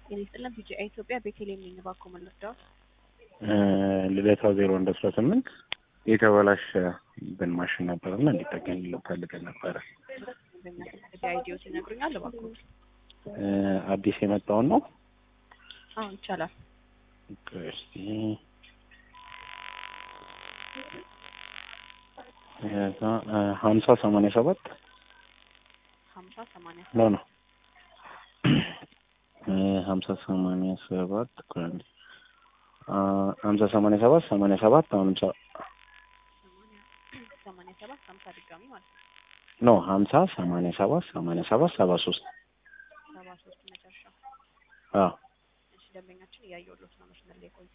የሌስጥልን ቢጂአይ ኢትዮጵያ ቤተልሔም ነኝ። እባክዎ መልሰው። ልደታ 0118 የተበላሸ ብን ማሽን ነበርና እንዲጠገንልን ፈልገን ነበረ። አይዲዮስ ይነግሩኛል እባክዎ? አዲስ የመጣውን ነው? አዎ ይቻላል። እስቲ 5087 ኖ 5087 5087 አሁንም 87 50 ድጋሚ ማለት ነው። ኖ 5087 73 መጨረሻ። አዎ እሺ ደንበኛችን እያየሁለት ነው። መስመር ላይ ቆዩ።